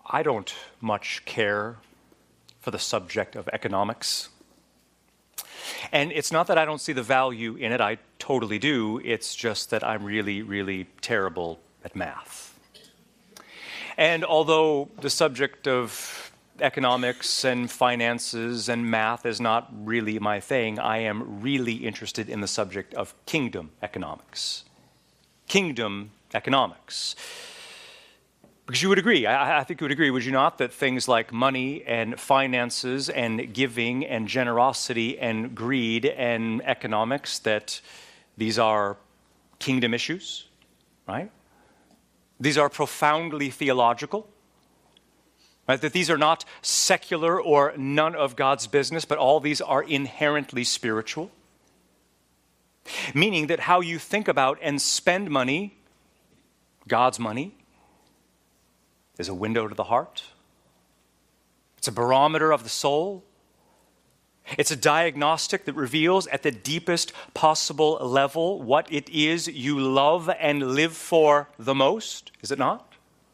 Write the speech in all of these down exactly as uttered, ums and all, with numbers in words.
I don't much care for the subject of economics. And it's not that I don't see the value in it, I totally do. It's just that I'm really, really terrible at math. And although the subject of economics and finances and math is not really my thing, I am really interested in the subject of kingdom economics. Kingdom economics. Because you would agree, I, I think you would agree, would you not, that things like money and finances and giving and generosity and greed and economics, that these are kingdom issues, right? These are profoundly theological, right? That these are not secular or none of God's business, but all these are inherently spiritual. Meaning that how you think about and spend money, God's money, is a window to the heart. It's a barometer of the soul. It's a diagnostic that reveals at the deepest possible level what it is you love and live for the most, is it not?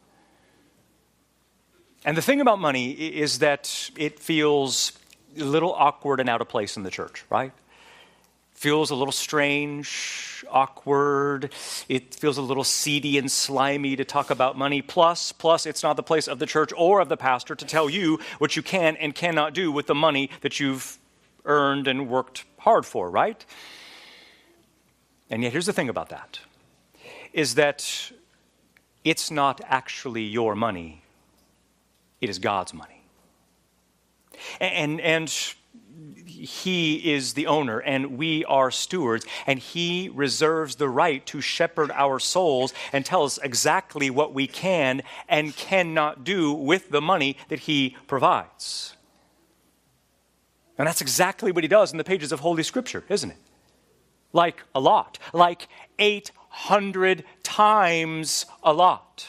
And the thing about money is that it feels a little awkward and out of place in the church, right? Feels a little strange, awkward. It feels a little seedy and slimy to talk about money. Plus, plus, it's not the place of the church or of the pastor to tell you what you can and cannot do with the money that you've earned and worked hard for, right? And yet here's the thing about that, is that it's not actually your money. It is God's money. And, and He is the owner, and we are stewards, and He reserves the right to shepherd our souls and tell us exactly what we can and cannot do with the money that He provides. And that's exactly what He does in the pages of Holy Scripture, isn't it? Like a lot, like eight hundred times a lot.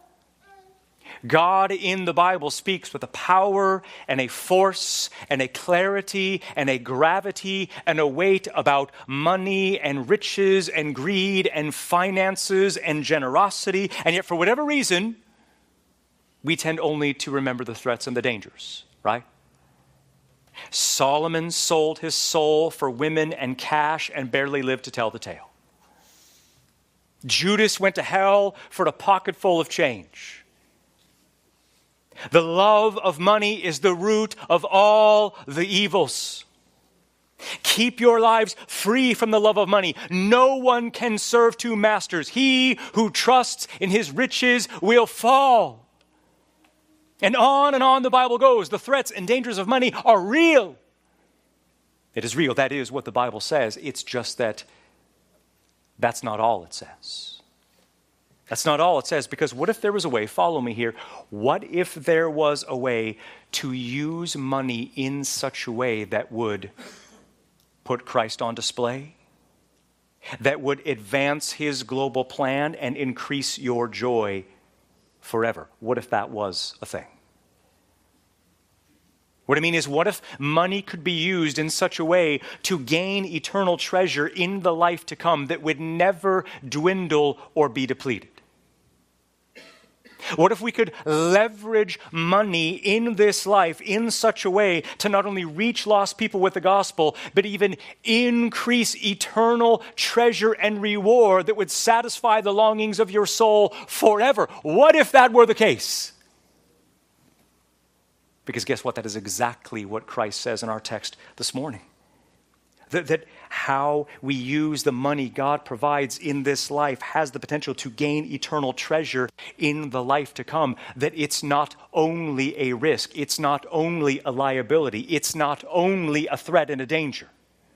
God in the Bible speaks with a power and a force and a clarity and a gravity and a weight about money and riches and greed and finances and generosity. And yet for whatever reason, we tend only to remember the threats and the dangers, right? Solomon sold his soul for women and cash and barely lived to tell the tale. Judas went to hell for a pocket full of change. The love of money is the root of all the evils. Keep your lives free from the love of money. No one can serve two masters. He who trusts in his riches will fall. And on and on the Bible goes. The threats and dangers of money are real. It is real. That is what the Bible says. It's just that that's not all it says. That's not all it says, because what if there was a way, follow me here, what if there was a way to use money in such a way that would put Christ on display, that would advance His global plan and increase your joy forever? What if that was a thing? What I mean is, what if money could be used in such a way to gain eternal treasure in the life to come that would never dwindle or be depleted? What if we could leverage money in this life in such a way to not only reach lost people with the gospel, but even increase eternal treasure and reward that would satisfy the longings of your soul forever? What if that were the case? Because guess what? That is exactly what Christ says in our text this morning. That, that how we use the money God provides in this life has the potential to gain eternal treasure in the life to come. That it's not only a risk, it's not only a liability, it's not only a threat and a danger.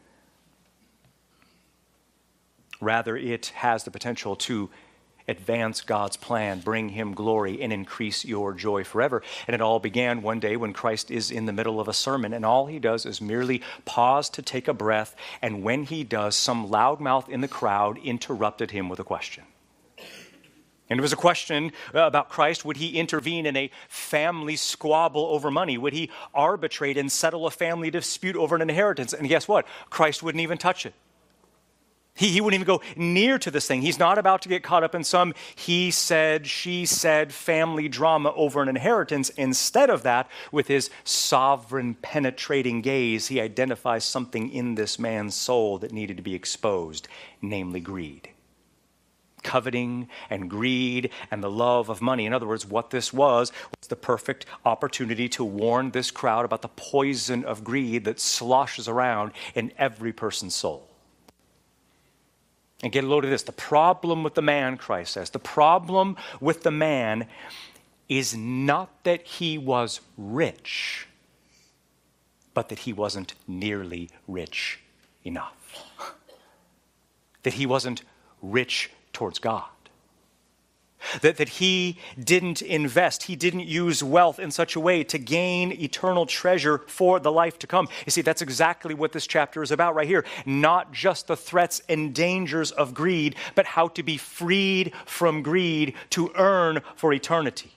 Rather, it has the potential to advance God's plan, bring Him glory, and increase your joy forever. And it all began one day when Christ is in the middle of a sermon, and all He does is merely pause to take a breath, and when He does, some loudmouth in the crowd interrupted Him with a question. And it was a question about Christ. Would He intervene in a family squabble over money? Would He arbitrate and settle a family dispute over an inheritance? And guess what? Christ wouldn't even touch it. He, he wouldn't even go near to this thing. He's not about to get caught up in some he said, she said family drama over an inheritance. Instead of that, with his sovereign penetrating gaze, he identifies something in this man's soul that needed to be exposed, namely greed. Coveting and greed and the love of money. In other words, what this was was the perfect opportunity to warn this crowd about the poison of greed that sloshes around in every person's soul. And get a load of this. The problem with the man, Christ says, the problem with the man is not that he was rich, but that he wasn't nearly rich enough. That he wasn't rich towards God. That, that he didn't invest, he didn't use wealth in such a way to gain eternal treasure for the life to come. You see, that's exactly what this chapter is about right here. Not just the threats and dangers of greed, but how to be freed from greed to earn for eternity.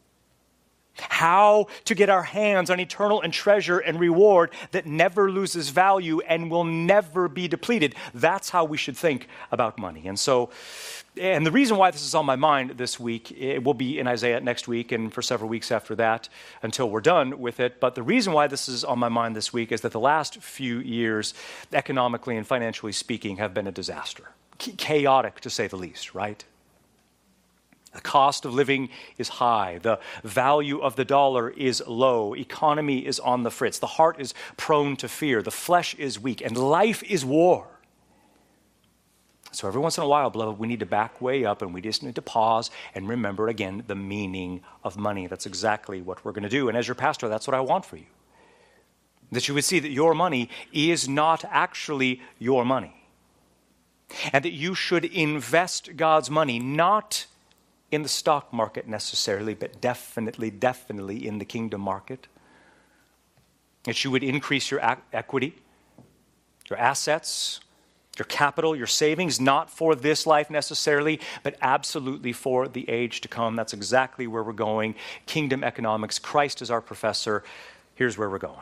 How to get our hands on eternal and treasure and reward that never loses value and will never be depleted. That's how we should think about money. And so, and the reason why this is on my mind this week, it will be in Isaiah next week and for several weeks after that until we're done with it. But the reason why this is on my mind this week is that the last few years, economically and financially speaking, have been a disaster. Chaotic, to say the least, right? The cost of living is high. The value of the dollar is low. Economy is on the fritz. The heart is prone to fear. The flesh is weak. And life is war. So every once in a while, beloved, we need to back way up and we just need to pause and remember again the meaning of money. That's exactly what we're going to do. And as your pastor, that's what I want for you. That you would see that your money is not actually your money. And that you should invest God's money not in the stock market necessarily, but definitely, definitely in the kingdom market. That you would increase your ac- equity, your assets, your capital, your savings, not for this life necessarily, but absolutely for the age to come. That's exactly where we're going. Kingdom economics, Christ is our professor. Here's where we're going.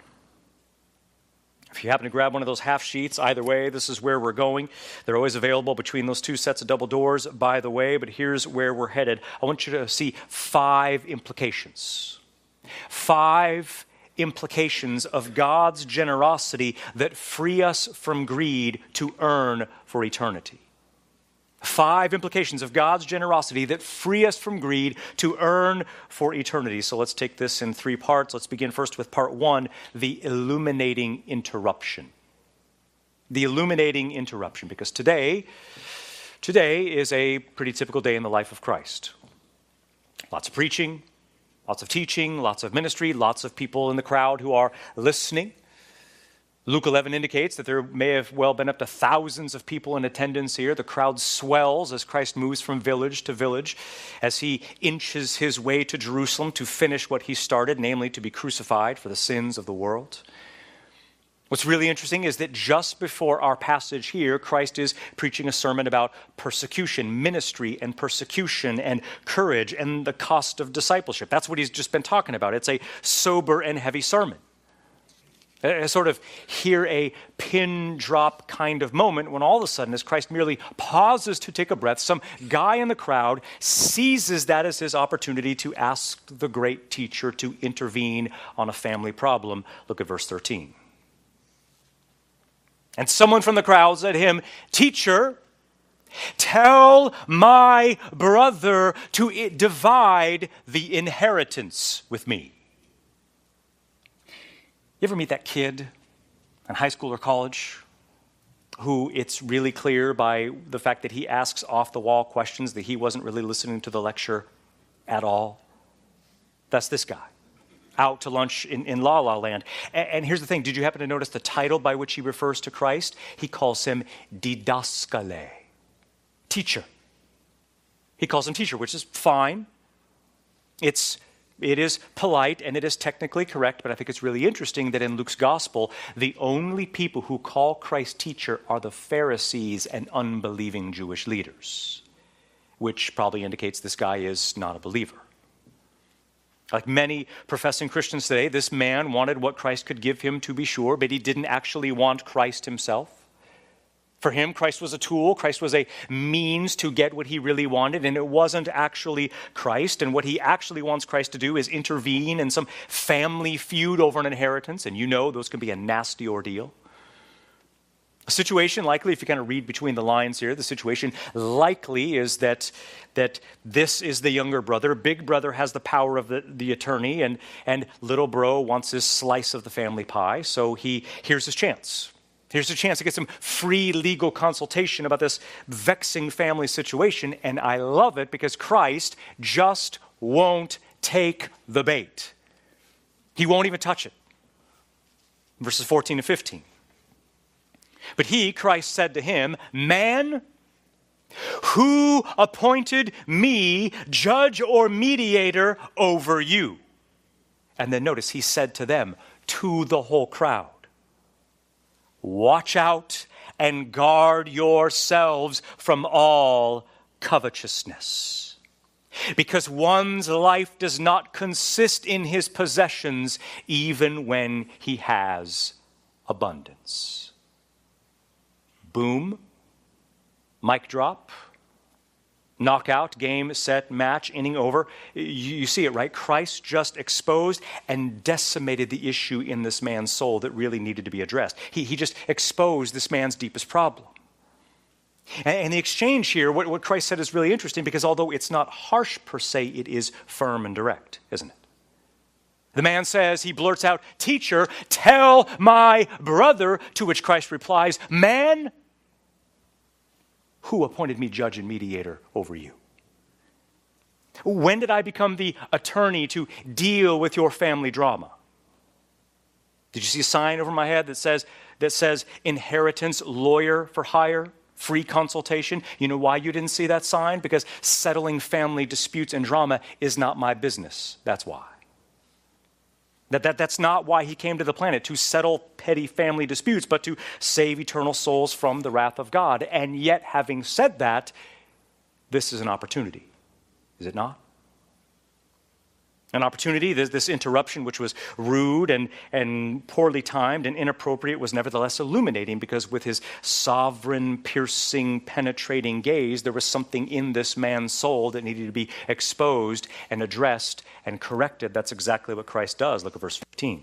If you happen to grab one of those half sheets, either way, this is where we're going. They're always available between those two sets of double doors, by the way, but here's where we're headed. I want you to see five implications. Five implications of God's generosity that free us from greed to earn for eternity. Five implications of God's generosity that free us from greed to earn for eternity. So let's take this in three parts. Let's begin first with part one, the illuminating interruption. The illuminating interruption, because today, today is a pretty typical day in the life of Christ. Lots of preaching, lots of teaching, lots of ministry, lots of people in the crowd who are listening. Luke eleven indicates that there may have well been up to thousands of people in attendance here. The crowd swells as Christ moves from village to village, as he inches his way to Jerusalem to finish what he started, namely to be crucified for the sins of the world. What's really interesting is that just before our passage here, Christ is preaching a sermon about persecution, ministry and persecution and courage and the cost of discipleship. That's what he's just been talking about. It's a sober and heavy sermon. A sort of hear a pin drop kind of moment when all of a sudden, as Christ merely pauses to take a breath, some guy in the crowd seizes that as his opportunity to ask the great teacher to intervene on a family problem. Look at verse thirteen. And someone from the crowd said to him, "Teacher, tell my brother to divide the inheritance with me." You ever meet that kid in high school or college who it's really clear by the fact that he asks off-the-wall questions that he wasn't really listening to the lecture at all? That's this guy, out to lunch in, in La La Land. And, and here's the thing. Did you happen to notice the title by which he refers to Christ? He calls him didaskale, teacher. He calls him teacher, which is fine. It's It is polite and it is technically correct, but I think it's really interesting that in Luke's gospel, the only people who call Christ teacher are the Pharisees and unbelieving Jewish leaders, which probably indicates this guy is not a believer. Like many professing Christians today, this man wanted what Christ could give him, to be sure, but he didn't actually want Christ himself. For him, Christ was a tool. Christ was a means to get what he really wanted, and it wasn't actually Christ. And what he actually wants Christ to do is intervene in some family feud over an inheritance, and you know those can be a nasty ordeal. A situation likely, if you kind of read between the lines here, the situation likely is that, that this is the younger brother. Big brother has the power of the, the attorney, and, and little bro wants his slice of the family pie. So he here's his chance. Here's a chance to get some free legal consultation about this vexing family situation. And I love it because Christ just won't take the bait. He won't even touch it. Verses fourteen and fifteen. But he, Christ, said to him, "Man, who appointed me judge or mediator over you?" And then notice he said to them, to the whole crowd, "Watch out and guard yourselves from all covetousness. Because one's life does not consist in his possessions, even when he has abundance." Boom, mic drop, knockout, game, set, match, inning over. You, you see it, right? Christ just exposed and decimated the issue in this man's soul that really needed to be addressed. He, he just exposed this man's deepest problem. And, and the exchange here, what, what Christ said is really interesting because although it's not harsh per se, it is firm and direct, isn't it? The man says, he blurts out, "Teacher, tell my brother," to which Christ replies, "Man, who appointed me judge and mediator over you? When did I become the attorney to deal with your family drama? Did you see a sign over my head that says, that says inheritance lawyer for hire, free consultation? You know why you didn't see that sign? Because settling family disputes and drama is not my business. That's why. That, that, that's not why he came to the planet, to settle petty family disputes, but to save eternal souls from the wrath of God. And yet, having said that, this is an opportunity, is it not? An opportunity, this, this interruption, which was rude and, and poorly timed and inappropriate, was nevertheless illuminating because with his sovereign, piercing, penetrating gaze, there was something in this man's soul that needed to be exposed and addressed and corrected. That's exactly what Christ does. Look at verse fifteen.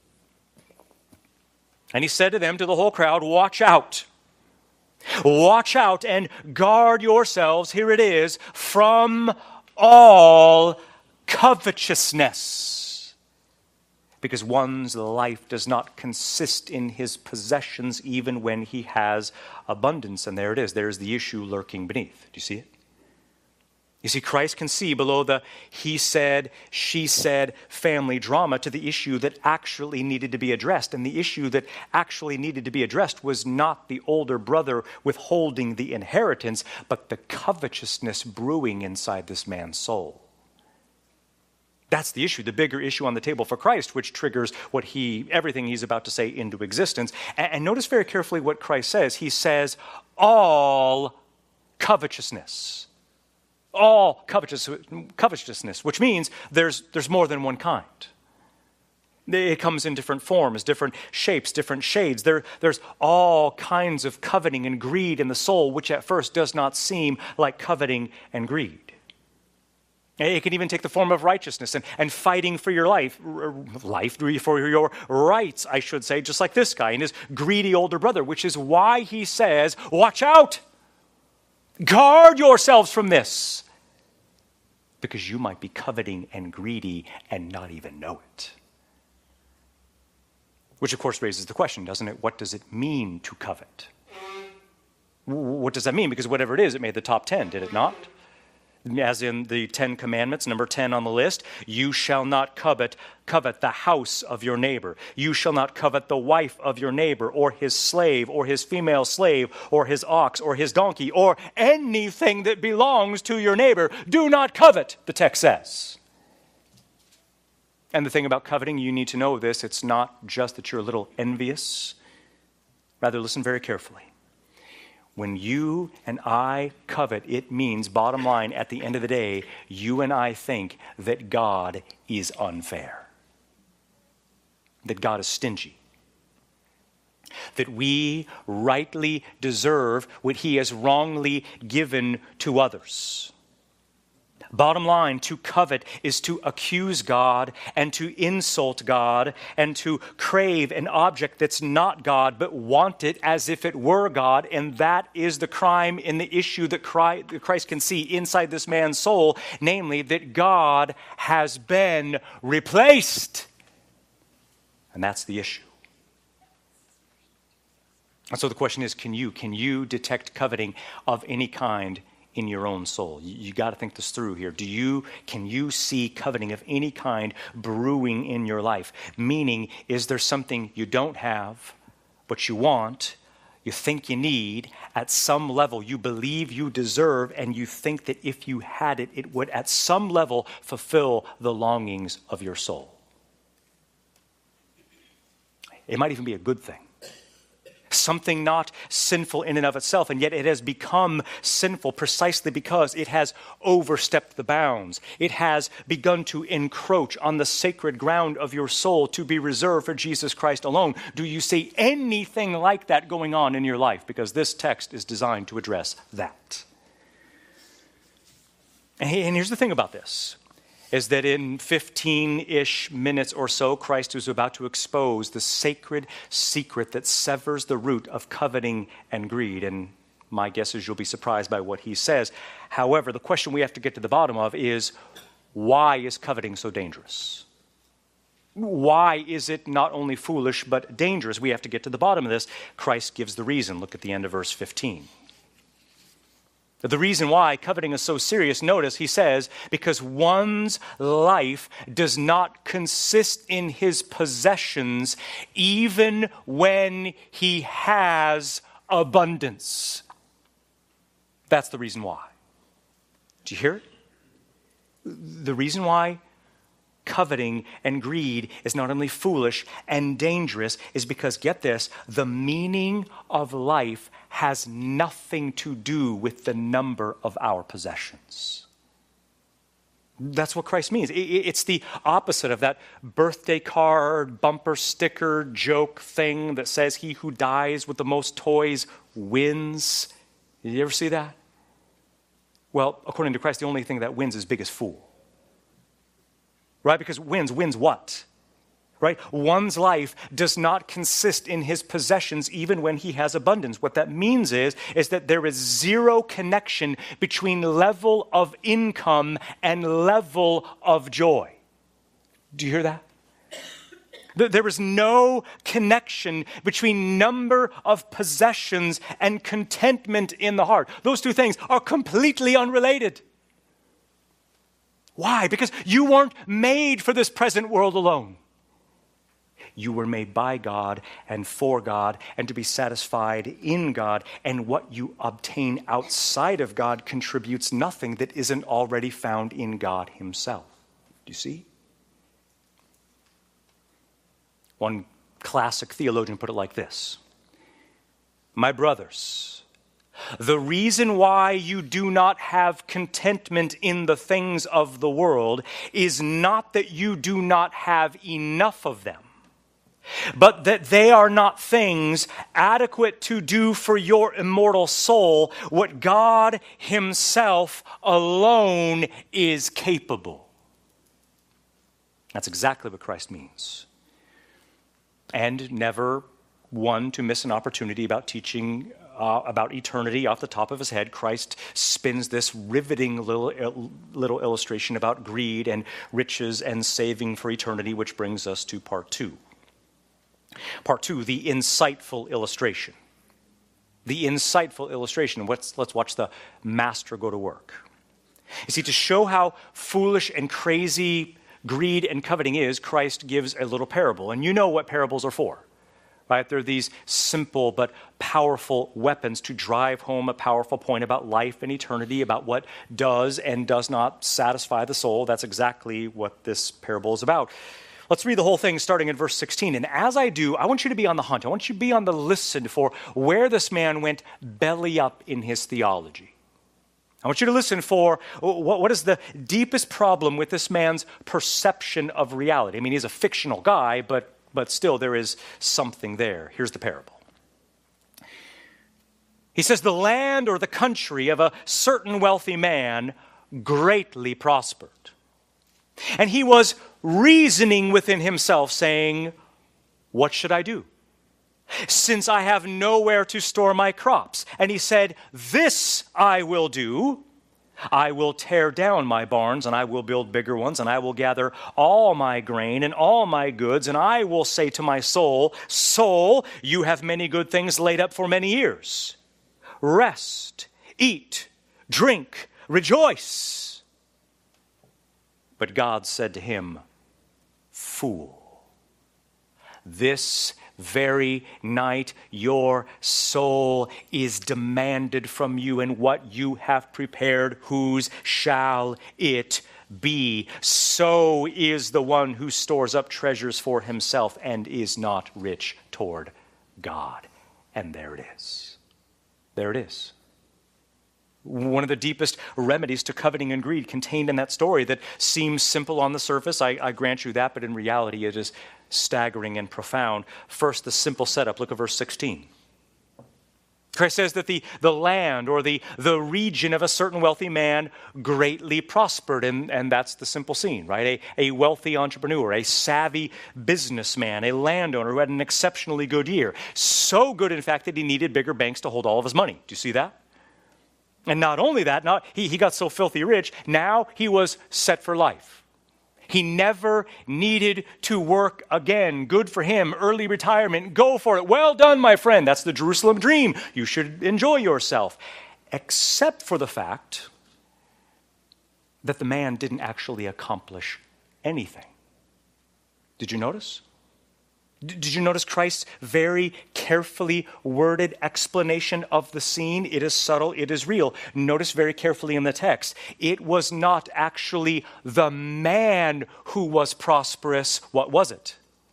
"And he said to them, to the whole crowd, watch out. Watch out and guard yourselves," here it is, "from all covetousness, because one's life does not consist in his possessions even when he has abundance." And there it is. There's the issue lurking beneath. Do you see it? You see, Christ can see below the he said, she said family drama to the issue that actually needed to be addressed. And the issue that actually needed to be addressed was not the older brother withholding the inheritance, but the covetousness brewing inside this man's soul. That's the issue, the bigger issue on the table for Christ, which triggers what he, everything he's about to say into existence. And, and notice very carefully what Christ says. He says, all covetousness. All covetous, covetousness, which means there's, there's more than one kind. It comes in different forms, different shapes, different shades. There, there's all kinds of coveting and greed in the soul, which at first does not seem like coveting and greed. It can even take the form of righteousness and, and fighting for your life, life, for your rights, I should say, just like this guy and his greedy older brother, which is why he says, watch out, guard yourselves from this, because you might be coveting and greedy and not even know it. Which, of course, raises the question, doesn't it? What does it mean to covet? What does that mean? Because whatever it is, it made the top ten, did it not? As in the Ten Commandments, number ten on the list, you shall not covet, covet the house of your neighbor. You shall not covet the wife of your neighbor, or his slave, or his female slave, or his ox, or his donkey, or anything that belongs to your neighbor. Do not covet, the text says. And the thing about coveting, you need to know this, it's not just that you're a little envious. Rather, listen very carefully. When you and I covet, it means, bottom line, at the end of the day, you and I think that God is unfair. That God is stingy. that we rightly deserve what he has wrongly given to others. Bottom line, to covet is to accuse God and to insult God and to crave an object that's not God but want it as if it were God. And that is the crime in the issue that Christ can see inside this man's soul, namely that God has been replaced. And that's the issue. And so the question is, can you, can you detect coveting of any kind in your own soul? You, you got to think this through here. Do you, can you see coveting of any kind brewing in your life? Meaning, is there something you don't have, but you want, you think you need, at some level you believe you deserve, and you think that if you had it, it would at some level fulfill the longings of your soul? It might even be a good thing. Something not sinful in and of itself, and yet it has become sinful precisely because it has overstepped the bounds. It has begun to encroach on the sacred ground of your soul to be reserved for Jesus Christ alone. Do you see anything like that going on in your life? Because this text is designed to address that. And here's the thing about this, is that in fifteen-ish minutes or so, Christ is about to expose the sacred secret that severs the root of coveting and greed. And my guess is you'll be surprised by what he says. However, the question we have to get to the bottom of is, why is coveting so dangerous? Why is it not only foolish but dangerous? We have to get to the bottom of this. Christ gives the reason. Look at the end of verse fifteen. The reason why coveting is so serious, notice he says, because one's life does not consist in his possessions even when he has abundance. That's the reason why. Do you hear it? The reason why coveting and greed is not only foolish and dangerous is because, get this, the meaning of life has nothing to do with the number of our possessions. That's what Christ means. It's the opposite of that birthday card, bumper sticker, joke thing that says he who dies with the most toys wins. Did you ever see that? Well, according to Christ, the only thing that wins is biggest fool. Right? Because wins, wins what? Right? One's life does not consist in his possessions even when he has abundance. What that means is, is that there is zero connection between level of income and level of joy. Do you hear that? There is no connection between number of possessions and contentment in the heart. Those two things are completely unrelated. Why? Because you weren't made for this present world alone. You were made by God and for God and to be satisfied in God. And what you obtain outside of God contributes nothing that isn't already found in God himself. Do you see? One classic theologian put it like this: my brothers, the reason why you do not have contentment in the things of the world is not that you do not have enough of them, but that they are not things adequate to do for your immortal soul what God himself alone is capable. That's exactly what Christ means. And never one to miss an opportunity about teaching uh, about eternity off the top of his head. Christ spins this riveting little, little illustration about greed and riches and saving for eternity, which brings us to part two. Part two, the insightful illustration. The insightful illustration. Let's, let's watch the master go to work. You see, to show how foolish and crazy greed and coveting is, Christ gives a little parable. And you know what parables are for, right? They're these simple but powerful weapons to drive home a powerful point about life and eternity, about what does and does not satisfy the soul. That's exactly what this parable is about. Let's read the whole thing starting in verse sixteen. And as I do, I want you to be on the hunt. I want you to be on the listen for where this man went belly up in his theology. I want you to listen for what, what is the deepest problem with this man's perception of reality. I mean, he's a fictional guy, but, but still there is something there. Here's the parable. He says, the land or the country of a certain wealthy man greatly prospered. And he was reasoning within himself, saying, what should I do, since I have nowhere to store my crops? And he said, this I will do. I will tear down my barns, and I will build bigger ones, and I will gather all my grain and all my goods, and I will say to my soul, soul, you have many good things laid up for many years. Rest, eat, drink, rejoice. But God said to him, fool, this very night your soul is demanded from you, and what you have prepared, whose shall it be? So is the one who stores up treasures for himself and is not rich toward God. And there it is. There it is. One of the deepest remedies to coveting and greed contained in that story that seems simple on the surface. I, I grant you that, but in reality it is staggering and profound. First, the simple setup. Look at verse sixteen. Christ says that the, the land or the, the region of a certain wealthy man greatly prospered, and, and that's the simple scene, right? A, a wealthy entrepreneur, a savvy businessman, a landowner who had an exceptionally good year. So good, in fact, that he needed bigger banks to hold all of his money. Do you see that? And not only that, not, he, he got so filthy rich, now he was set for life. He never needed to work again. Good for him. Early retirement. Go for it. Well done, my friend. That's the Jerusalem dream. You should enjoy yourself. Except for the fact that the man didn't actually accomplish anything. Did you notice? Did you notice Christ's very carefully worded explanation of the scene? It is subtle, it is real. Notice very carefully in the text. It was not actually the man who was prosperous. What was it?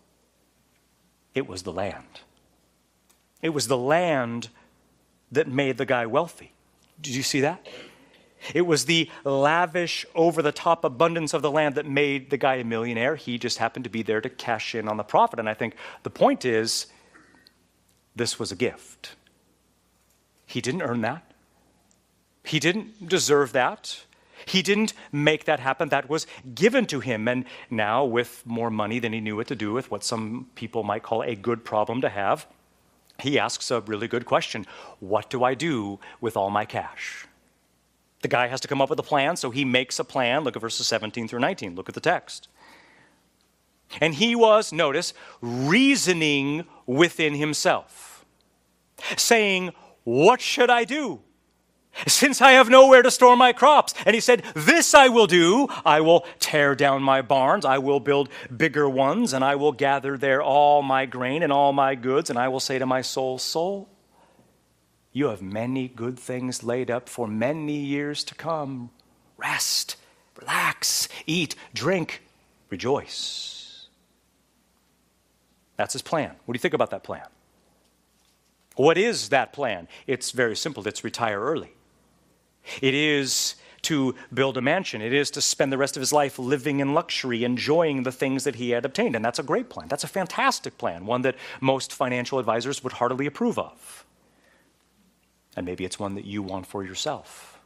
It was the land. It was the land that made the guy wealthy. Did you see that? It was the lavish, over-the-top abundance of the land that made the guy a millionaire. He just happened to be there to cash in on the profit. And I think the point is, this was a gift. He didn't earn that. He didn't deserve that. He didn't make that happen. That was given to him. And now, with more money than he knew what to do with, what some people might call a good problem to have, he asks a really good question. What do I do with all my cash? The guy has to come up with a plan, so he makes a plan. Look at verses seventeen through nineteen. Look at the text. And he was, notice, reasoning within himself, saying, what should I do, since I have nowhere to store my crops? And he said, this I will do. I will tear down my barns. I will build bigger ones, and I will gather there all my grain and all my goods. And I will say to my soul, soul, you have many good things laid up for many years to come. Rest, relax, eat, drink, rejoice. That's his plan. What do you think about that plan? What is that plan? It's very simple. It's retire early. It is to build a mansion. It is to spend the rest of his life living in luxury, enjoying the things that he had obtained. And that's a great plan. That's a fantastic plan, one that most financial advisors would heartily approve of. And maybe it's one that you want for yourself.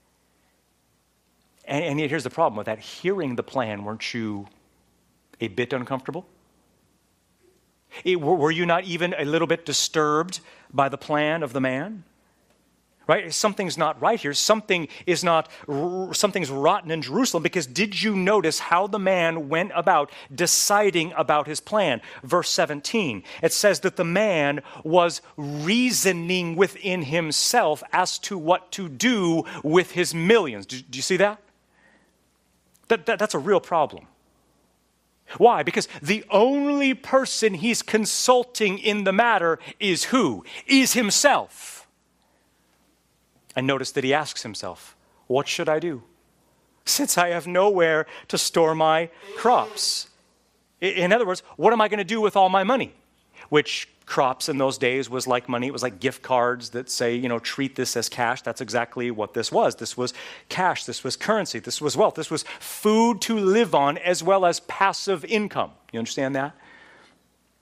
And, and yet here's the problem with that. Hearing the plan, weren't you a bit uncomfortable? It, were, were you not even a little bit disturbed by the plan of the man? Right? Something's not right here. Something is not, something's rotten in Jerusalem, because did you notice how the man went about deciding about his plan? Verse seventeen, it says that the man was reasoning within himself as to what to do with his millions. Do, do you see that? That, that? That's a real problem. Why? Because the only person he's consulting in the matter is who? Is himself. And notice that he asks himself, what should I do, since I have nowhere to store my crops? In other words, what am I going to do with all my money? Which crops in those days was like money. It was like gift cards that say, you know, treat this as cash. That's exactly what this was. This was cash. This was currency. This was wealth. This was food to live on, as well as passive income. You understand that?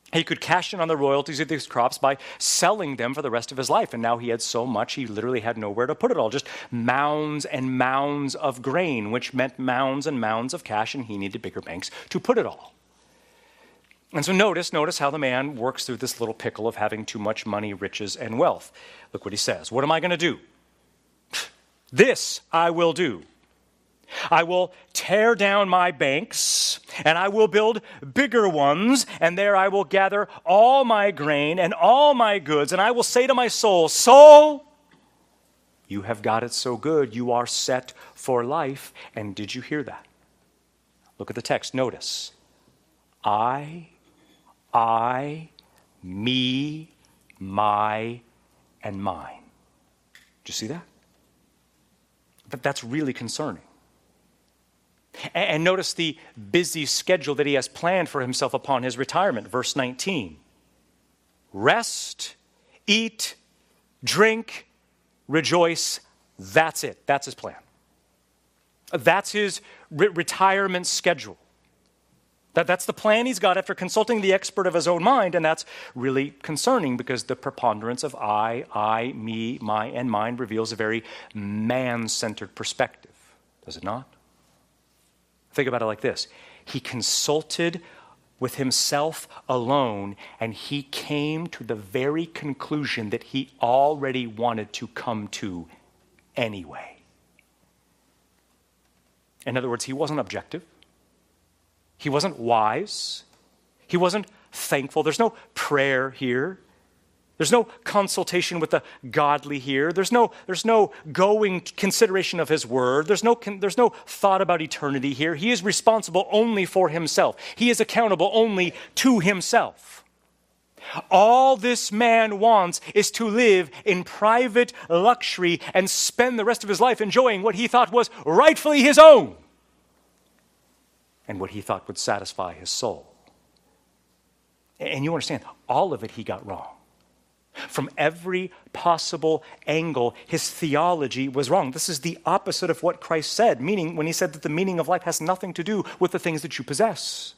He could cash in on the royalties of these crops by selling them for the rest of his life. And now he had so much, he literally had nowhere to put it all. Just mounds and mounds of grain, which meant mounds and mounds of cash, and he needed bigger banks to put it all. And so notice, notice how the man works through this little pickle of having too much money, riches, and wealth. Look what he says. What am I going to do? This I will do. I will tear down my banks, and I will build bigger ones, and there I will gather all my grain and all my goods, and I will say to my soul, soul, you have got it so good, you are set for life. And did you hear that? Look at the text, notice. I, I, me, my, and mine. Did you see that? But that's really concerning. And notice the busy schedule that he has planned for himself upon his retirement. Verse nineteen. Rest, eat, drink, rejoice. That's it. That's his plan. That's his re- retirement schedule. That, that's the plan he's got after consulting the expert of his own mind, and that's really concerning because the preponderance of I, I, me, my, and mine reveals a very man-centered perspective. Does it not? Think about it like this. He consulted with himself alone, and he came to the very conclusion that he already wanted to come to anyway. In other words, he wasn't objective. He wasn't wise. He wasn't thankful. There's no prayer here. There's no consultation with the godly here. There's no, there's no going consideration of his word. There's no, there's no thought about eternity here. He is responsible only for himself. He is accountable only to himself. All this man wants is to live in private luxury and spend the rest of his life enjoying what he thought was rightfully his own and what he thought would satisfy his soul. And you understand, all of it he got wrong. From every possible angle, his theology was wrong. This is the opposite of what Christ said, meaning when he said that the meaning of life has nothing to do with the things that you possess.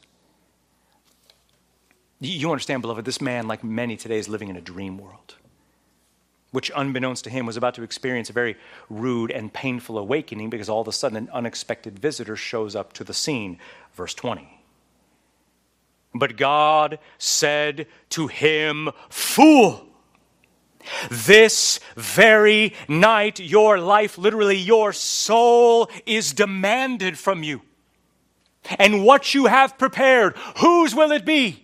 You understand, beloved, this man, like many today, is living in a dream world, which unbeknownst to him was about to experience a very rude and painful awakening because all of a sudden an unexpected visitor shows up to the scene. Verse twenty. But God said to him, fool, this very night your life, literally your soul, is demanded from you. And what you have prepared, whose will it be?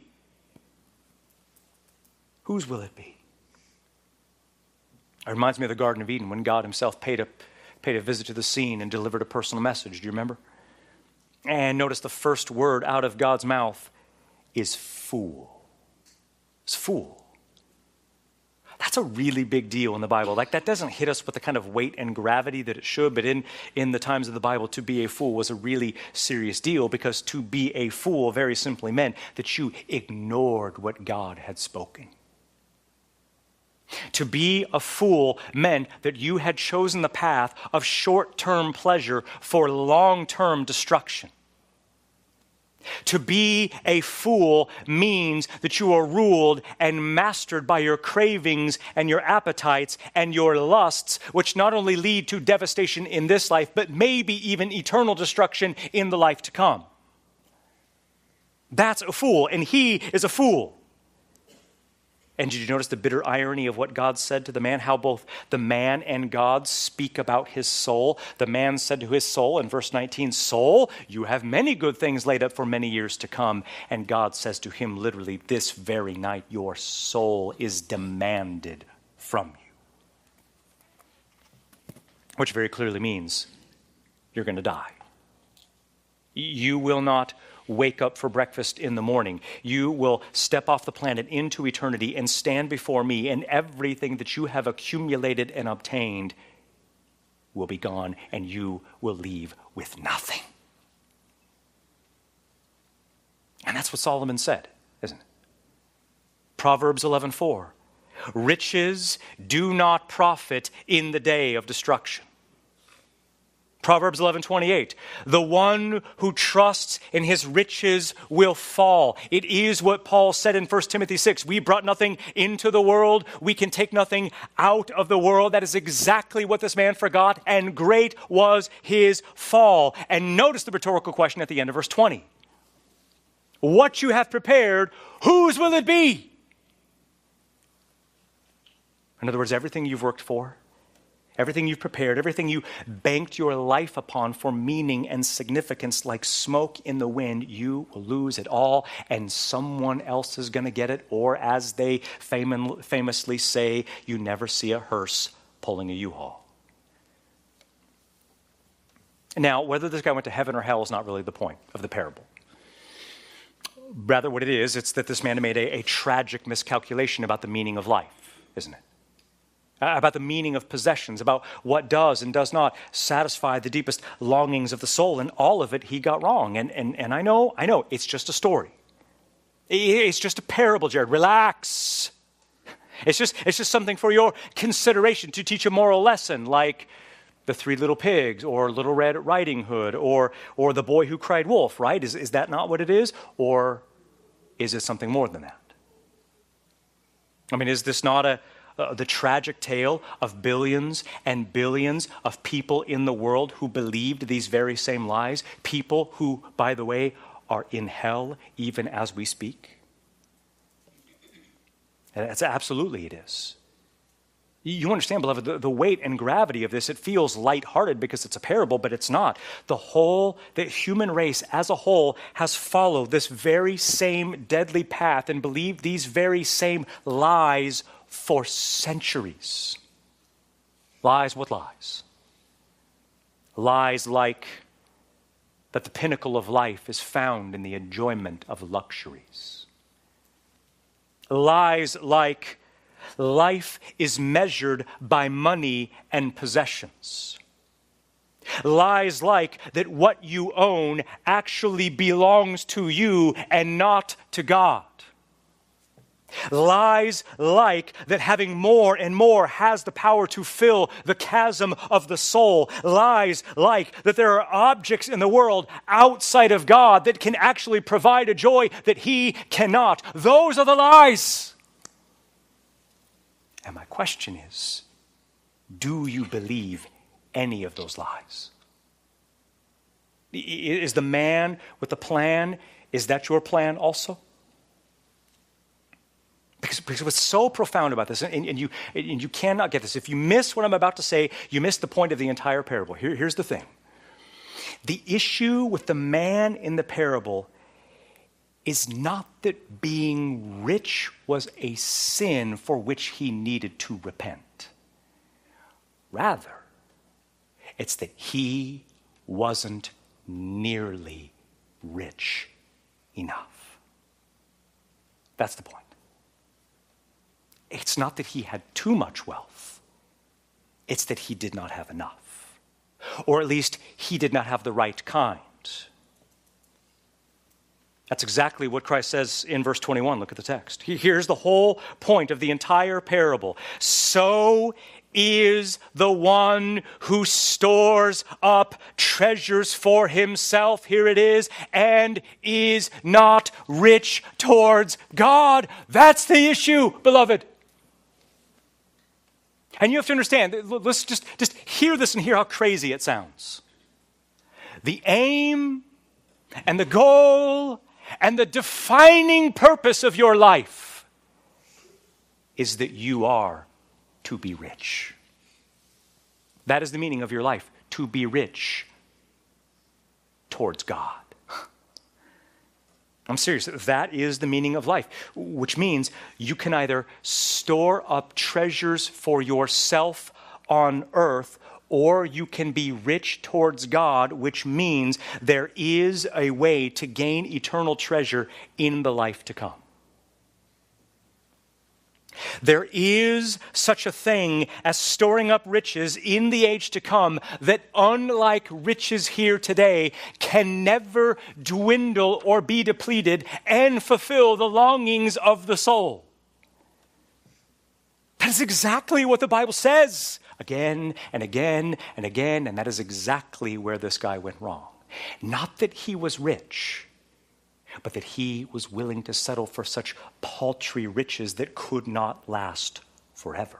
Whose will it be? It reminds me of the Garden of Eden when God himself paid a, paid a visit to the scene and delivered a personal message. Do you remember? And notice the first word out of God's mouth is fool. It's fool. That's a really big deal in the Bible. Like, that doesn't hit us with the kind of weight and gravity that it should, but in, in the times of the Bible, to be a fool was a really serious deal because to be a fool very simply meant that you ignored what God had spoken. To be a fool meant that you had chosen the path of short-term pleasure for long-term destruction. To be a fool means that you are ruled and mastered by your cravings and your appetites and your lusts, which not only lead to devastation in this life, but maybe even eternal destruction in the life to come. That's a fool, and he is a fool. And did you notice the bitter irony of what God said to the man? How both the man and God speak about his soul. The man said to his soul in verse nineteen, soul, you have many good things laid up for many years to come. And God says to him literally, this very night your soul is demanded from you. Which very clearly means you're going to die. You will not wake up for breakfast in the morning. You will step off the planet into eternity and stand before me, and everything that you have accumulated and obtained will be gone, and you will leave with nothing. And that's what Solomon said, isn't it? Proverbs eleven four. Riches do not profit in the day of destruction. Proverbs eleven twenty-eight, the one who trusts in his riches will fall. It is what Paul said in First Timothy six. We brought nothing into the world. We can take nothing out of the world. That is exactly what this man forgot, and great was his fall. And notice the rhetorical question at the end of verse twenty. What you have prepared, whose will it be? In other words, everything you've worked for, everything you've prepared, everything you banked your life upon for meaning and significance, like smoke in the wind, you will lose it all, and someone else is going to get it. Or as they fam- famously say, you never see a hearse pulling a U-Haul. Now, whether this guy went to heaven or hell is not really the point of the parable. Rather, what it is, it's that this man made a, a tragic miscalculation about the meaning of life, isn't it? About the meaning of possessions, about what does and does not satisfy the deepest longings of the soul, and all of it he got wrong. And and and I know, I know, it's just a story. It's just a parable, Jared. Relax. It's just it's just something for your consideration to teach a moral lesson, like the Three Little Pigs, or Little Red Riding Hood, or or the Boy Who Cried Wolf. Right? Is is that not what it is, or is it something more than that? I mean, is this not a Uh, the tragic tale of billions and billions of people in the world who believed these very same lies? People who, by the way, are in hell even as we speak? And that's absolutely it is. You understand, beloved, the, the weight and gravity of this. It feels lighthearted because it's a parable, but it's not. The whole, the human race as a whole has followed this very same deadly path and believed these very same lies for centuries. Lies, what lies? Lies like that the pinnacle of life is found in the enjoyment of luxuries. Lies like life is measured by money and possessions. Lies like that what you own actually belongs to you and not to God. Lies like that having more and more has the power to fill the chasm of the soul. Lies like that there are objects in the world outside of God that can actually provide a joy that He cannot. Those are the lies. And my question is, do you believe any of those lies? Is the man with the plan, is that your plan also? Because, because what's so profound about this, and, and, you, and you cannot get this, if you miss what I'm about to say, you miss the point of the entire parable. Here, here's the thing. The issue with the man in the parable is not that being rich was a sin for which he needed to repent. Rather, it's that he wasn't nearly rich enough. That's the point. It's not that he had too much wealth. It's that he did not have enough. Or at least he did not have the right kind. That's exactly what Christ says in verse twenty-one. Look at the text. Here's the whole point of the entire parable. So is the one who stores up treasures for himself, here it is, and is not rich towards God. That's the issue, beloved. And you have to understand, let's just, just hear this and hear how crazy it sounds. The aim and the goal and the defining purpose of your life is that you are to be rich. That is the meaning of your life, to be rich towards God. I'm serious. That is the meaning of life, which means you can either store up treasures for yourself on earth, or you can be rich towards God, which means there is a way to gain eternal treasure in the life to come. There is such a thing as storing up riches in the age to come that, unlike riches here today, can never dwindle or be depleted and fulfill the longings of the soul. That is exactly what the Bible says again and again and again, and that is exactly where this guy went wrong. Not that he was rich, but that he was willing to settle for such paltry riches that could not last forever.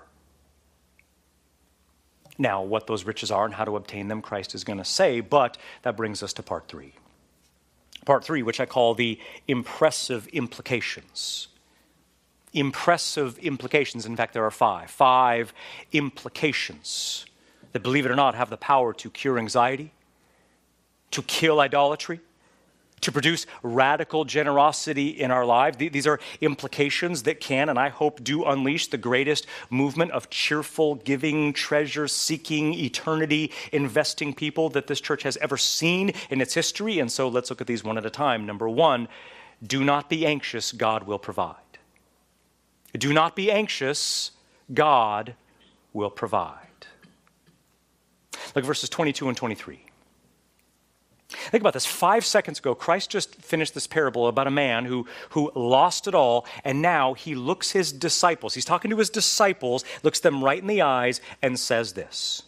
Now, what those riches are and how to obtain them, Christ is going to say, but that brings us to part three. Part three, which I call the impressive implications. Impressive implications. In fact, there are five. Five implications that, believe it or not, have the power to cure anxiety, to kill idolatry, to produce radical generosity in our lives. These are implications that can, and I hope do, unleash the greatest movement of cheerful, giving, treasure-seeking, eternity investing people that this church has ever seen in its history. And so let's look at these one at a time. Number one, do not be anxious, God will provide. Do not be anxious, God will provide. Look at verses twenty-two and twenty-three. Think about this. Five seconds ago, Christ just finished this parable about a man who, who lost it all, and now he looks his disciples. He's talking to his disciples, looks them right in the eyes, and says this.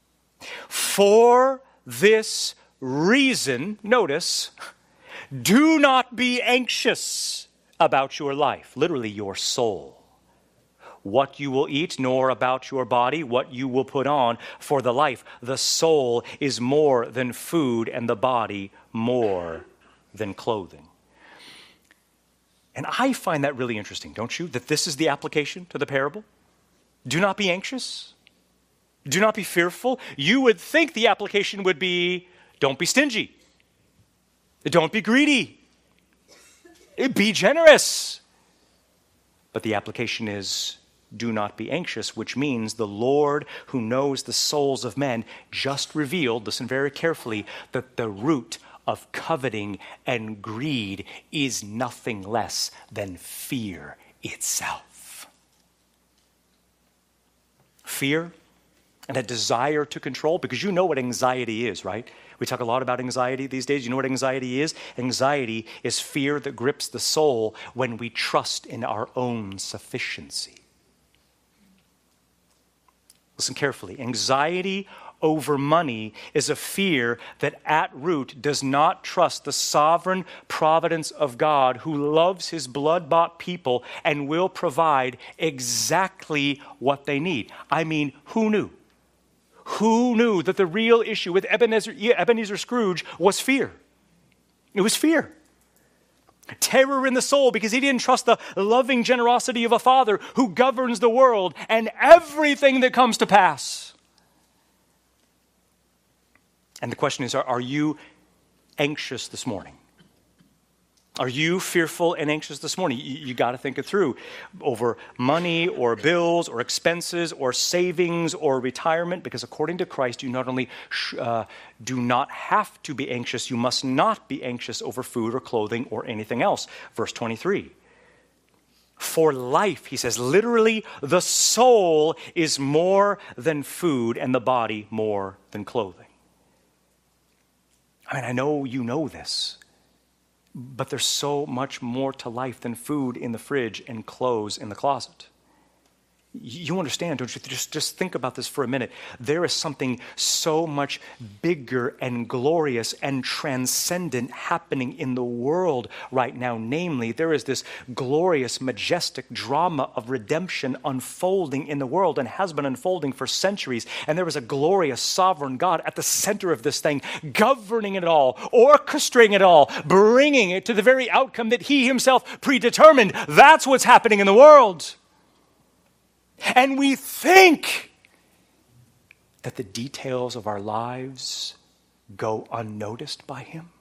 For this reason, notice, do not be anxious about your life, literally your soul, what you will eat, nor about your body, what you will put on. For the life, the soul, is more than food, and the body more than clothing. And I find that really interesting, don't you? That this is the application to the parable. Do not be anxious. Do not be fearful. You would think the application would be, don't be stingy. Don't be greedy. Be generous. But the application is, do not be anxious, which means the Lord who knows the souls of men just revealed, listen very carefully, that the root of coveting and greed is nothing less than fear itself. Fear and a desire to control, because you know what anxiety is, right? We talk a lot about anxiety these days. You know what anxiety is? Anxiety is fear that grips the soul when we trust in our own sufficiency. Listen carefully. Anxiety over money is a fear that at root does not trust the sovereign providence of God, who loves his blood-bought people and will provide exactly what they need. I mean, who knew? Who knew that the real issue with Ebenezer, Ebenezer Scrooge was fear? It was fear. Terror in the soul, because he didn't trust the loving generosity of a father who governs the world and everything that comes to pass. And the question is, are, are you anxious this morning? Are you fearful and anxious this morning? You, you got to think it through over money or bills or expenses or savings or retirement, because according to Christ, you not only sh- uh, do not have to be anxious, you must not be anxious over food or clothing or anything else. Verse twenty-three. For life, he says, literally, the soul is more than food and the body more than clothing. I mean, I know you know this. But there's so much more to life than food in the fridge and clothes in the closet. You understand, don't you? Just, just think about this for a minute. There is something so much bigger and glorious and transcendent happening in the world right now. Namely, there is this glorious, majestic drama of redemption unfolding in the world and has been unfolding for centuries. And there is a glorious, sovereign God at the center of this thing, governing it all, orchestrating it all, bringing it to the very outcome that he himself predetermined. That's what's happening in the world. And we think that the details of our lives go unnoticed by him.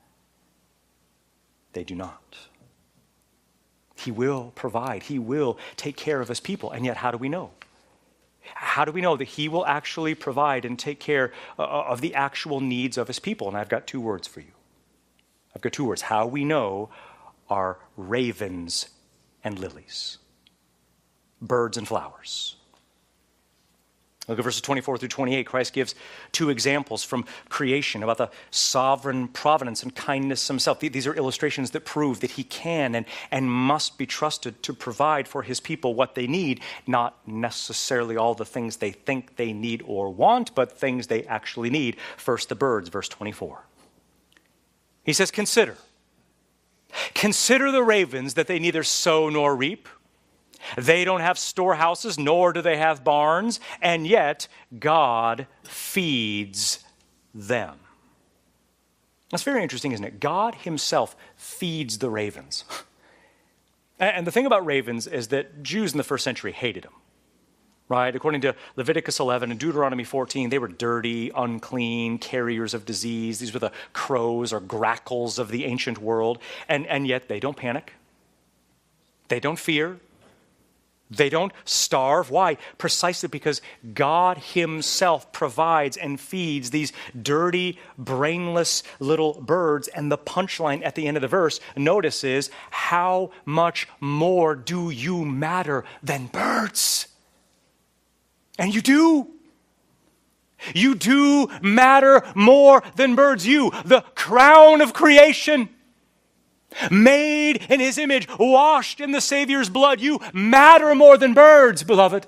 They do not. He will provide. He will take care of his people. And yet, how do we know? How do we know that he will actually provide and take care of the actual needs of his people? And I've got two words for you. I've got two words. How we know are ravens and lilies. Birds and flowers. Look at verses twenty-four through twenty-eight. Christ gives two examples from creation about the sovereign providence and kindness himself. These are illustrations that prove that he can and, and must be trusted to provide for his people what they need, not necessarily all the things they think they need or want, but things they actually need. First, the birds, verse twenty-four. He says, consider. Consider the ravens, that they neither sow nor reap. They don't have storehouses, nor do they have barns, and yet God feeds them. That's very interesting, isn't it? God himself feeds the ravens. And the thing about ravens is that Jews in the first century hated them, right? According to Leviticus eleven and Deuteronomy fourteen, they were dirty, unclean, carriers of disease. These were the crows or grackles of the ancient world. And, and yet they don't panic. They don't fear. They don't starve. Why? Precisely because God himself provides and feeds these dirty, brainless little birds. And the punchline at the end of the verse, notice, is how much more do you matter than birds? And you do. You do matter more than birds. You, the crown of creation, made in his image, washed in the Savior's blood. You matter more than birds, beloved.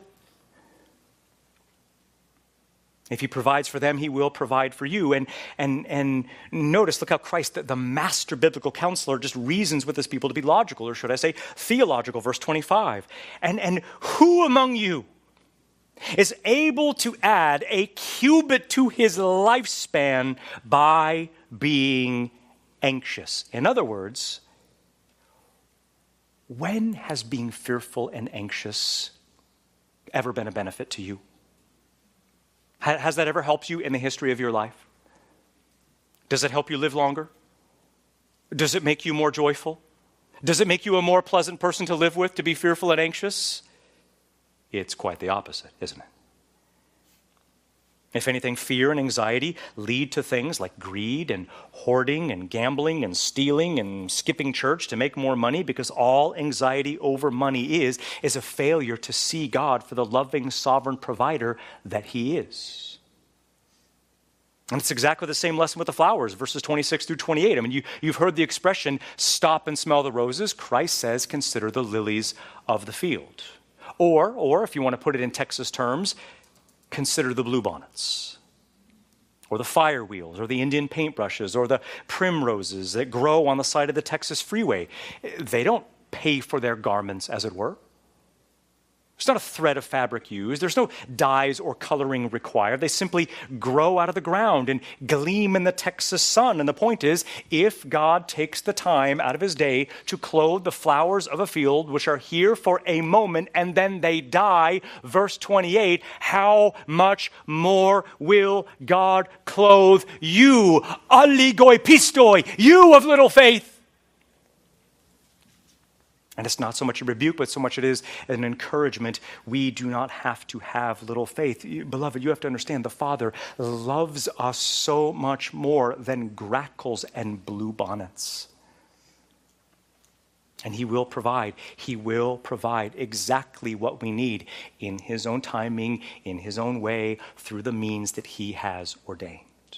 If he provides for them, he will provide for you. And and and notice, look how Christ, the, the master biblical counselor, just reasons with his people to be logical, or should I say theological. Verse twenty-five. And, and who among you is able to add a cubit to his lifespan by being anxious? In other words, when has being fearful and anxious ever been a benefit to you? Has that ever helped you in the history of your life? Does it help you live longer? Does it make you more joyful? Does it make you a more pleasant person to live with, to be fearful and anxious? It's quite the opposite, isn't it? If anything, fear and anxiety lead to things like greed and hoarding and gambling and stealing and skipping church to make more money, because all anxiety over money is, is a failure to see God for the loving, sovereign provider that he is. And it's exactly the same lesson with the flowers, verses twenty-six through twenty-eight. I mean, you, you've heard the expression, stop and smell the roses. Christ says, consider the lilies of the field. Or, or if you want to put it in Texas terms, consider the bluebonnets, or the fire wheels, or the Indian paintbrushes, or the primroses that grow on the side of the Texas freeway. They don't pay for their garments, as it were. There's not a thread of fabric used. There's no dyes or coloring required. They simply grow out of the ground and gleam in the Texas sun. And the point is, if God takes the time out of his day to clothe the flowers of a field, which are here for a moment and then they die, verse twenty-eight, how much more will God clothe you, oligoi pistoi, you of little faith? And it's not so much a rebuke, but so much it is an encouragement. We do not have to have little faith. You, beloved, you have to understand the Father loves us so much more than grackles and bluebonnets. And he will provide. He will provide exactly what we need in his own timing, in his own way, through the means that he has ordained.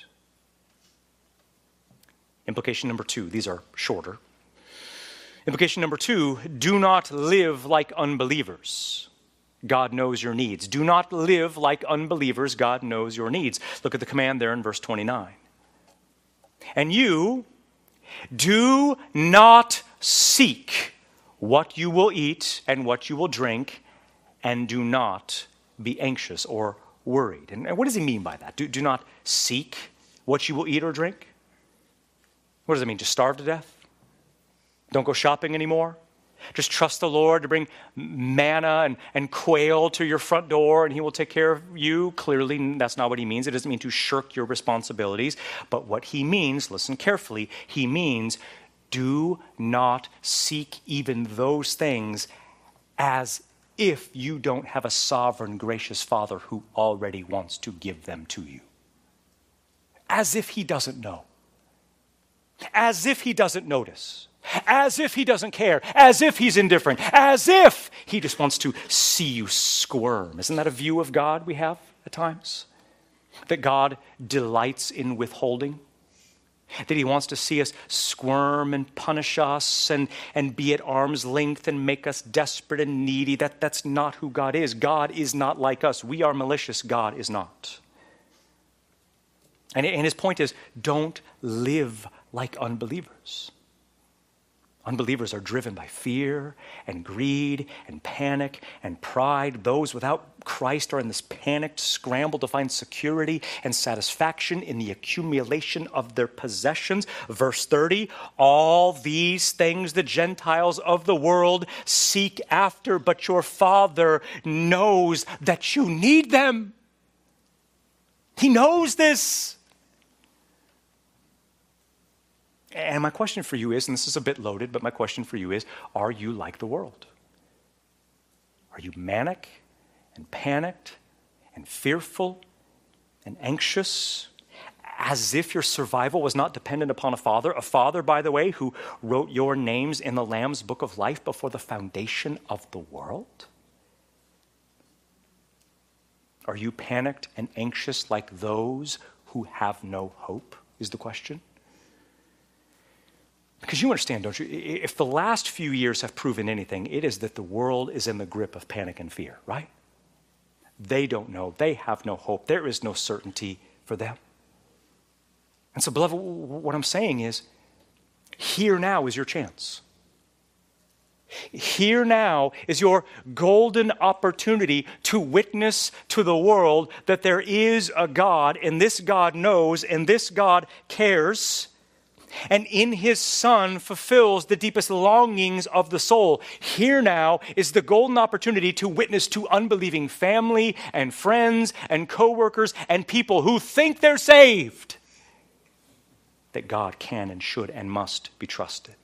Implication number two, these are shorter. Implication number two, do not live like unbelievers. God knows your needs. Do not live like unbelievers. God knows your needs. Look at the command there in verse twenty-nine. And you do not seek what you will eat and what you will drink, and do not be anxious or worried. And what does he mean by that? Do, do not seek what you will eat or drink? What does it mean? Just starve to death? Don't go shopping anymore? Just trust the Lord to bring manna and, and quail to your front door and he will take care of you? Clearly, that's not what he means. It doesn't mean to shirk your responsibilities. But what he means, listen carefully, he means do not seek even those things as if you don't have a sovereign, gracious Father who already wants to give them to you. As if he doesn't know. As if he doesn't notice. as if he doesn't care, as if he's indifferent, as if he just wants to see you squirm. Isn't that a view of God we have at times? That God delights in withholding? That he wants to see us squirm and punish us and, and be at arm's length and make us desperate and needy? That, that's not who God is. God is not like us. We are malicious. God is not. And, and his point is, don't live like unbelievers. Unbelievers are driven by fear and greed and panic and pride. Those without Christ are in this panicked scramble to find security and satisfaction in the accumulation of their possessions. Verse thirty, all these things the Gentiles of the world seek after, but your Father knows that you need them. He knows this. And my question for you is, and this is a bit loaded, but my question for you is, are you like the world? Are you manic and panicked and fearful and anxious, as if your survival was not dependent upon a father? A father, by the way, who wrote your names in the Lamb's book of life before the foundation of the world? Are you panicked and anxious like those who have no hope, is the question? Because you understand, don't you? If the last few years have proven anything, it is that the world is in the grip of panic and fear, right? They don't know. They have no hope. There is no certainty for them. And so, beloved, what I'm saying is, here now is your chance. Here now is your golden opportunity to witness to the world that there is a God, and this God knows, and this God cares, and in his Son fulfills the deepest longings of the soul. Here now is the golden opportunity to witness to unbelieving family and friends and coworkers and people who think they're saved, that God can and should and must be trusted.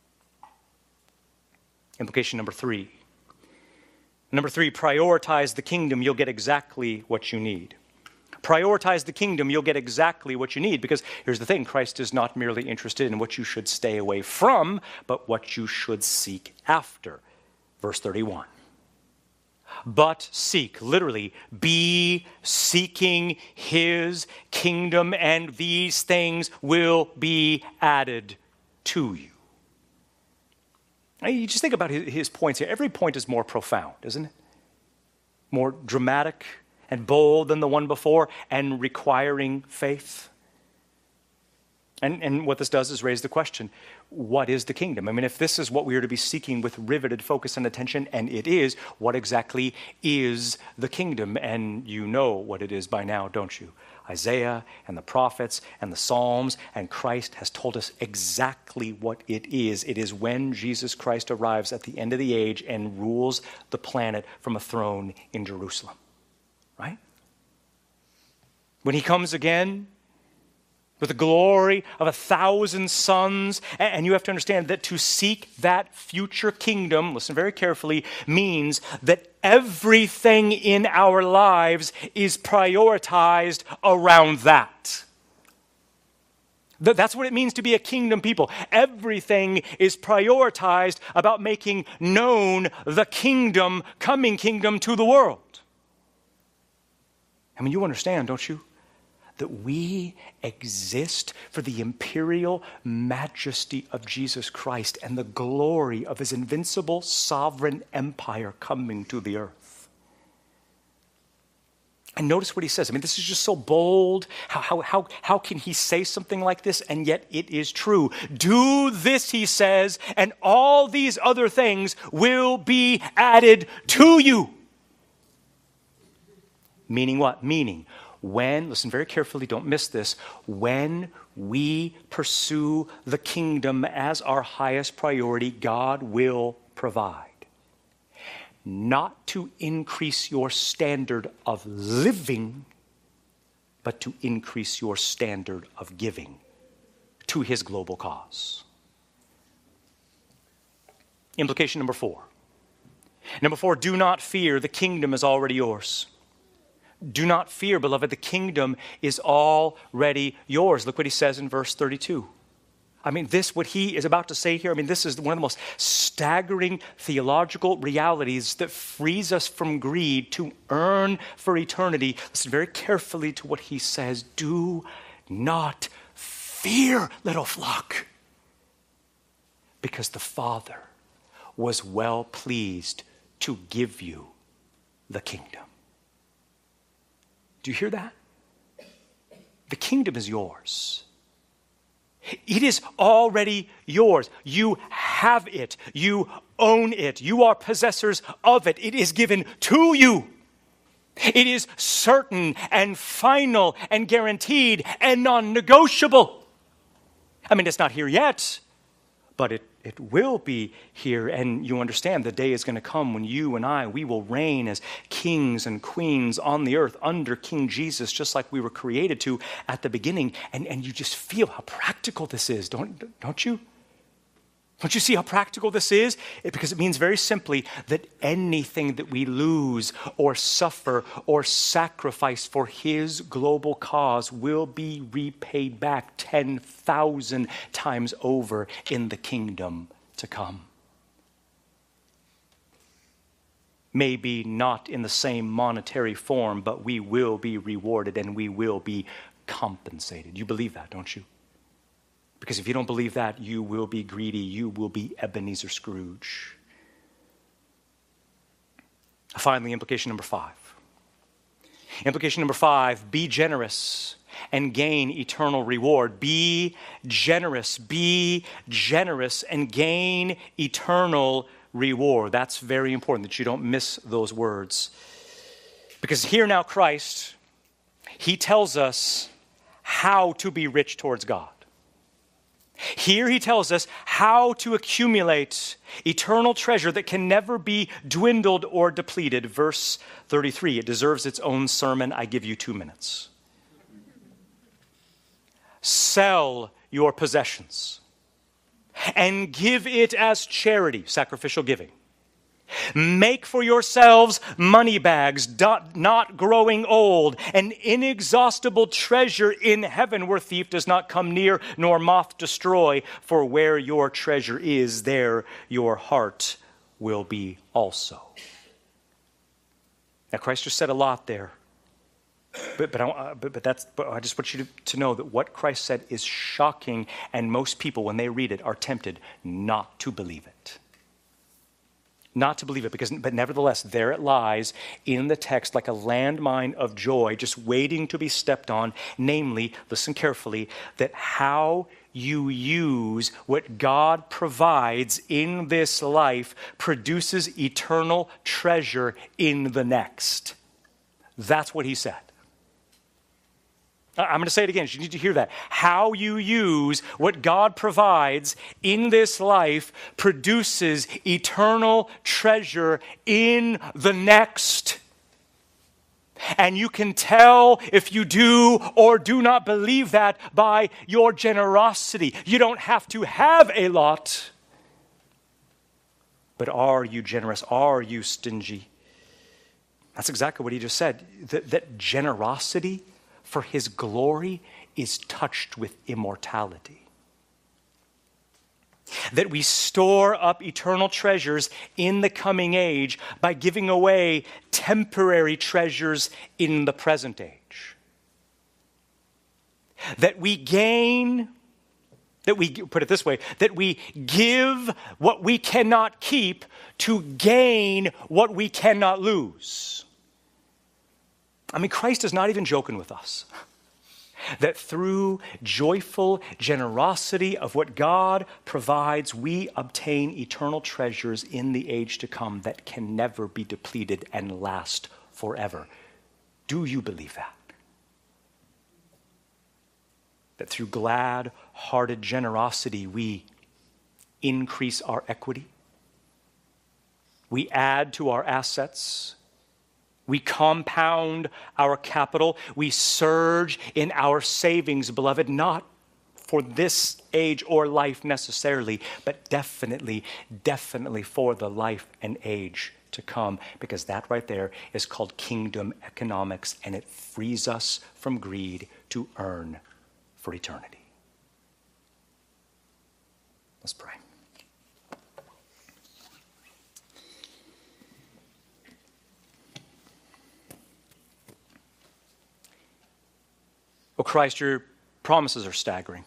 Implication number three. Number three, prioritize the kingdom. You'll get exactly what you need. Prioritize the kingdom, you'll get exactly what you need. Because here's the thing, Christ is not merely interested in what you should stay away from, but what you should seek after. Verse thirty-one. But seek, literally, be seeking his kingdom, and these things will be added to you. Now, you just think about his, his points here. Every point is more profound, isn't it? More dramatic and bold than the one before, and requiring faith. And, and what this does is raise the question, what is the kingdom? I mean, if this is what we are to be seeking with riveted focus and attention, and it is, what exactly is the kingdom? And you know what it is by now, don't you? Isaiah and the prophets and the Psalms and Christ has told us exactly what it is. It is when Jesus Christ arrives at the end of the age and rules the planet from a throne in Jerusalem. Right? When he comes again with the glory of a thousand sons, and you have to understand that to seek that future kingdom, listen very carefully, means that everything in our lives is prioritized around that. That's what it means to be a kingdom people. Everything is prioritized about making known the kingdom, coming kingdom to the world. I mean, you understand, don't you, that we exist for the imperial majesty of Jesus Christ and the glory of his invincible sovereign empire coming to the earth. And notice what he says. I mean, this is just so bold. How, how, how, how can he say something like this? And yet it is true. Do this, he says, and all these other things will be added to you. Meaning what? Meaning, when, listen very carefully, don't miss this, when we pursue the kingdom as our highest priority, God will provide. Not to increase your standard of living, but to increase your standard of giving to his global cause. Implication number four. Number four, do not fear, the kingdom is already yours. Do not fear, beloved, the kingdom is already yours. Look what he says in verse thirty-two. I mean, this, what he is about to say here, I mean, this is one of the most staggering theological realities that frees us from greed to earn for eternity. Listen very carefully to what he says. Do not fear, little flock, because the Father was well pleased to give you the kingdom. Do you hear that? The kingdom is yours. It is already yours. You have it. You own it. You are possessors of it. It is given to you. It is certain and final and guaranteed and non-negotiable. I mean, it's not here yet, but it, it will be here. And you understand the day is going to come when you and I, we will reign as kings and queens on the earth under King Jesus, just like we were created to at the beginning. And, and you just feel how practical this is, don't, don't you? Don't you see how practical this is? It, because it means very simply that anything that we lose or suffer or sacrifice for his global cause will be repaid back ten thousand times over in the kingdom to come. Maybe not in the same monetary form, but we will be rewarded and we will be compensated. You believe that, don't you? Because if you don't believe that, you will be greedy. You will be Ebenezer Scrooge. Finally, implication number five. Implication number five, be generous and gain eternal reward. Be generous, be generous and gain eternal reward. That's very important that you don't miss those words. Because here now Christ, he tells us how to be rich towards God. Here he tells us how to accumulate eternal treasure that can never be dwindled or depleted. Verse thirty-three, it deserves its own sermon. I give you two minutes. Sell your possessions and give it as charity, sacrificial giving. Make for yourselves money bags, not growing old, an inexhaustible treasure in heaven where thief does not come near nor moth destroy. For where your treasure is, there your heart will be also. Now, Christ just said a lot there, but but I, but, but that's. But I just want you to, to know that what Christ said is shocking, and most people, when they read it, are tempted not to believe it. Not to believe it, because, but nevertheless, there it lies in the text like a landmine of joy, just waiting to be stepped on. Namely, listen carefully, that how you use what God provides in this life produces eternal treasure in the next. That's what he said. I'm going to say it again. You need to hear that. How you use what God provides in this life produces eternal treasure in the next. And you can tell if you do or do not believe that by your generosity. You don't have to have a lot. But are you generous? Are you stingy? That's exactly what he just said. That, that generosity for his glory is touched with immortality. That we store up eternal treasures in the coming age by giving away temporary treasures in the present age. That we gain, that we, put it this way, that we give what we cannot keep to gain what we cannot lose. I mean, Christ is not even joking with us. That through joyful generosity of what God provides, we obtain eternal treasures in the age to come that can never be depleted and last forever. Do you believe that? That through glad-hearted generosity, we increase our equity, we add to our assets, we compound our capital. We surge in our savings, beloved, not for this age or life necessarily, but definitely, definitely for the life and age to come, because that right there is called kingdom economics, and it frees us from greed to earn for eternity. Let's pray. Oh Christ, your promises are staggering.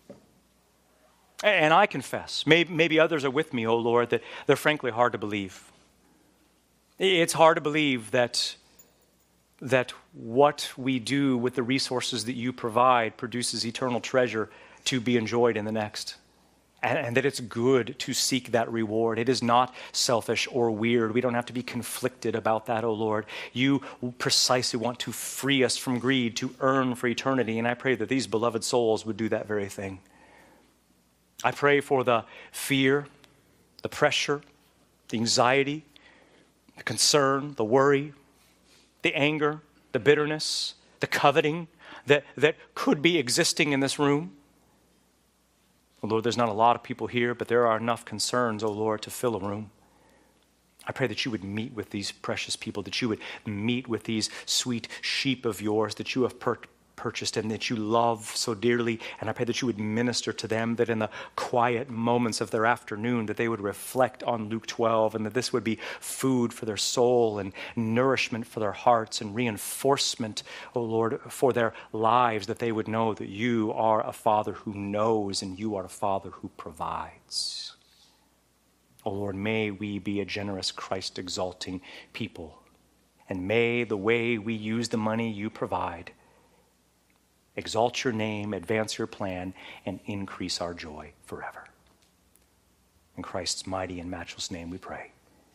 And I confess, maybe, maybe others are with me, oh Lord, that they're frankly hard to believe. It's hard to believe that, that what we do with the resources that you provide produces eternal treasure to be enjoyed in the next. And, and that it's good to seek that reward. It is not selfish or weird. We don't have to be conflicted about that, oh Lord. You precisely want to free us from greed, to earn for eternity. And I pray that these beloved souls would do that very thing. I pray for the fear, the pressure, the anxiety, the concern, the worry, the anger, the bitterness, the coveting that, that could be existing in this room. Oh Lord, there's not a lot of people here, but there are enough concerns, oh Lord, to fill a room. I pray that you would meet with these precious people, that you would meet with these sweet sheep of yours that you have per- purchased and that you love so dearly. And I pray that you would minister to them, that in the quiet moments of their afternoon, that they would reflect on Luke twelve, and that this would be food for their soul and nourishment for their hearts and reinforcement, oh Lord, for their lives, that they would know that you are a Father who knows and you are a Father who provides. Oh Lord, may we be a generous, Christ-exalting people. And may the way we use the money you provide exalt your name, advance your plan, and increase our joy forever. In Christ's mighty and matchless name we pray.